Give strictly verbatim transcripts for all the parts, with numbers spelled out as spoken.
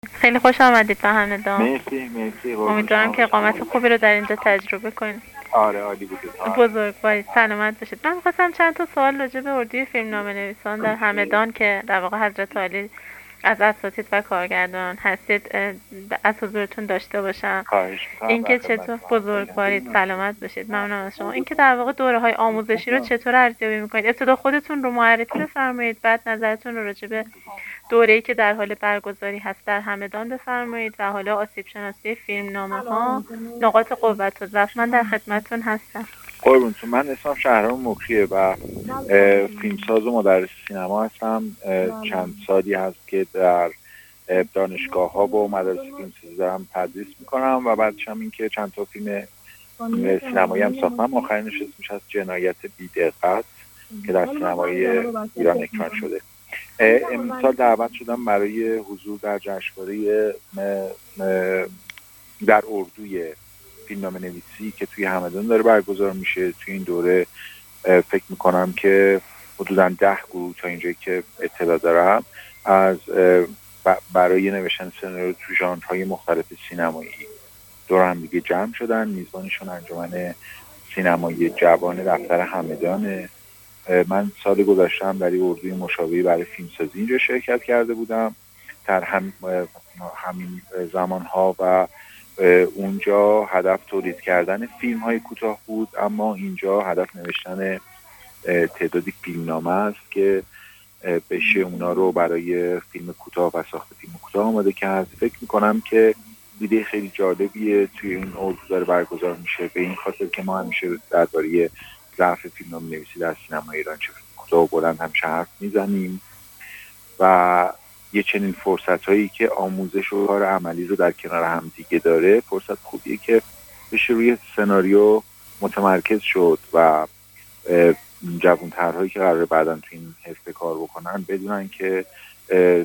خیلی خوش آمدید به همدان. مرسی مرسی قربون امیدوارم شما که باشم. اقامت خوبی رو در اینجا تجربه کنید. آره عالی بود اتفاقا. بزرگوارید، سلامت باشید. من می‌خواستم چند تا سوال راجع به اردوی فیلمنامه نویسان در همدان که در واقع حضرت عالی از اساتید و کارگردان هستید اه، از حضورتون داشته باشم. خواهش میکنم. اینکه چطور بزرگوارید، سلامت باشید. ممنونم از شما. اینکه در واقع دوره‌های آموزشی رو چطور ارزیابی می‌کنید؟ ابتدا خودتون رو معرفی بفرمایید، بعد نظرتون رو راجع به دوره‌ای که در حال برگزاری هست در همدان بفرمایید و حالا آسیب شناسی فیلمنامه‌ها، نقاط قوت و ضعف. من در خدمتتون هستم. قربونتون. من اسمم شهرام مکریه و اه، فیلمساز و مدرس سینما هستم. اه، چند سالی هست که در اه، دانشگاه ها و مدرس فیلمسازی دارم تدریس میکنم و بعدش هم این که چند تا فیلم اه، سینمایی هم ساختم. آخرینش اسمش از جنایت بی‌دقت که در سینمای ایران اکران شده. امسال دعوت شدم برای حضور در جشنواره م- م- در اردوی فیلمنامه نویسی که توی همدان داره برگزار میشه. توی این دوره اه، فکر میکنم که حدودا ده گروه تا اینجایی که اطلاع دارم از اه، ب- برای نوشتن سناریو تو ژانرهای مختلف سینمایی دور هم دیگه جمع شدن. میزبانشون انجمن سینمایی جوان دفتر همدانه. اه، من سال گذشتم در این اردوی مشاوره برای فیلمسازی اینجا شرکت کرده بودم در هم اه، همین زمانها و اه، اونجا هدف تولید کردن فیلم های کوتاه بود، اما اینجا هدف نوشتن اه، تعدادی فیلمنامه است که اه، بشه اونا رو برای فیلم کوتاه و ساخت فیلم کوتاه آماده کرد. فکر میکنم که ایده خیلی جالبیه توی این اردو داره برگزار میشه، به این خاطر که ما همیشه درباره ضعف فیلمنامه نویسی در سینما ایران چه فیلم کوتاه و بلند همیشه حرف میزنیم و یه چنین فرصت هایی که آموزش و کار عملی رو در کنار هم دیگه داره، فرصت خوبیه که بشه روی سناریو متمرکز شد و اه، جوانترهایی که قراره بعدا تو این حرفه کار بکنن بدونن که اه،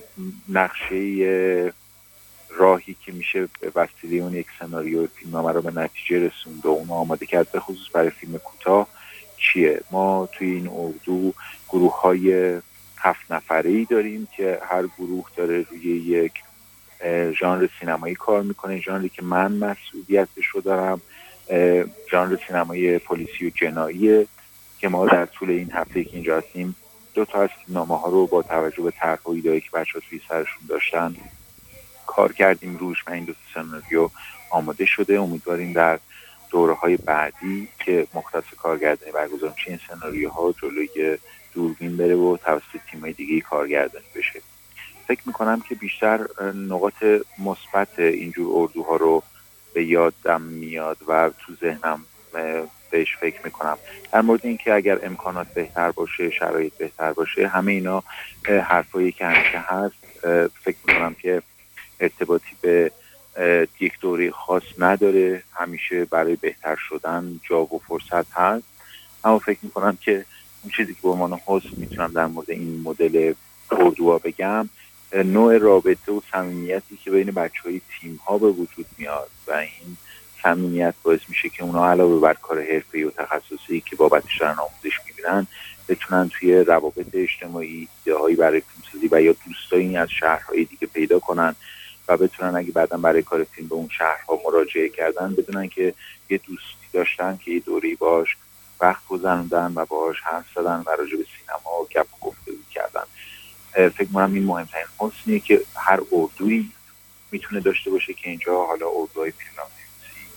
نقشه راهی که میشه به وسیله اون یک سناریو فیلمنامه رو به نتیجه رسوند و اون آماده کرد، به خصوص برای فیلم کوتاه چیه. ما توی این اردو گروه های هفت نفره‌ای داریم که هر گروه داره روی یک اه، ژانر سینمایی کار میکنه. ژانری که من مسئولیتش رو دارم اه، ژانر سینمایی پلیسی و جناییه که ما در طول این هفته که اینجا هستیم دو تا از فیلمنامه ها رو با توجه به طرح و ایده‌ای که بچه‌ها توی سرشون داشتن کار کردیم روش و این دو تا سناریو آماده شده. امیدواریم در دوره‌های بعدی که مختص کارگردانی برگزار میشه این سناریوها جلوی دوربین بره و توسط تیم‌های دیگه کارگردانی بشه. فکر میکنم که بیشتر نقاط مثبت اینجور اردوها رو به یادم میاد و تو ذهنم بهش فکر میکنم. در مورد اینکه اگر امکانات بهتر باشه، شرایط بهتر باشه، همه اینا حرفایی که همیشه هست. فکر میکنم که ارتباطی به یک دوره خاص نداره، همیشه برای بهتر شدن جا و فرصت هست. اما فکر میکنم که اون چیزی که به عنوان حسن میتونم در مورد این مدل اردوها بگم، نوع رابطه و صمیمیتی که بین بچهای تیم ها به وجود میاد و این صمیمیت باعث میشه که اونا علاوه بر کار حرفه‌ای و تخصصی که بابتش دارن آموزش میبینن، بتونن توی روابط اجتماعی ایده‌هایی برای فیلمسازی و یا دوستایی از شهرهای دیگه پیدا کنن و بتونن اگه بعداً برای کار فیلم به اون شهرها مراجعه کردن بدونن که یه دوستی داشتن که یه دوره‌ای باش وقت گذروندن و باهاش حرف زدن و راجع به سینما و گپ و گفتگو کردن. فکر کنم این مهمترین حسنیه که هر اردویی میتونه داشته باشه که اینجا حالا اردوهای فیلمنامه‌نویسی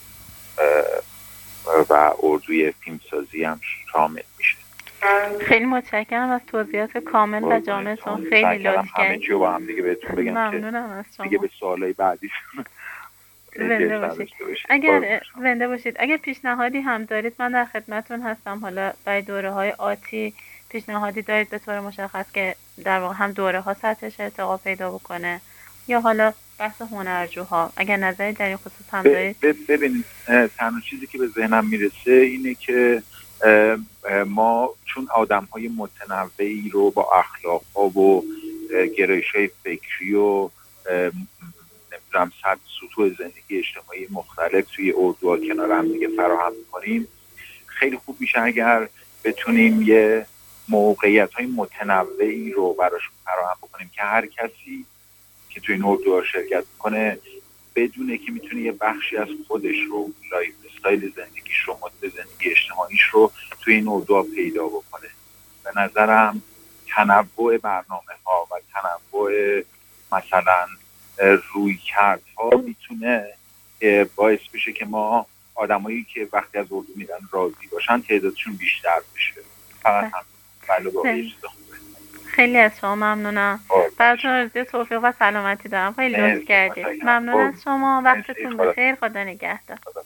و اردوی فیلمسازی هم شامل میشه. خیلی متشکرم از توضیحات کامل و جامعتون. خیلی لطف همه کردید. چی رو با هم دیگه بهتون بگم ممنونم از شما. دیگه به سوالای بعدی زنده باشید. اگر زنده باشید اگر پیشنهادی هم دارید من در خدمتتون هستم. حالا برای دوره های آتی پیشنهادی دارید به طور مشخص که در واقع هم دوره ها سطحش ارتقا پیدا بکنه یا حالا بحث هنرجوها، اگر نظری در این خصوص هم دارید؟ ببینید تنها چیزی که به ذهنم میرسه اینه که ما چون آدم های متنوعی رو با اخلاق ها و گرایش های فکری و نمیدونم سطح سطوح زندگی اجتماعی مختلف توی اردوها کنار هم دیگه فراهم میکنیم، خیلی خوب میشه اگر بتونیم یه موقعیت های متنوعی رو براشون فراهم بکنیم که هر کسی که توی این اردوها شرکت کنه بدونه که میتونه یه بخشی از خودش رو، لایف استایل زندگیش رو، مدل زندگی اجتماعیش رو توی این اردوها پیدا بکنه. به نظرم تنوع برنامه ها و تنوع مثلا روی کردها میتونه باعث بشه که ما آدمایی که وقتی از اردو میرن راضی باشن تعدادشون بیشتر بشه. فقط هم بله باقی چیز خوبه. خیلی از شما ممنونم. براتون آرزوی توفیق و سلامتی دارم. خیلی لطف کردید. ممنون از شما. وقتتون بخیر. خدا نگهدار.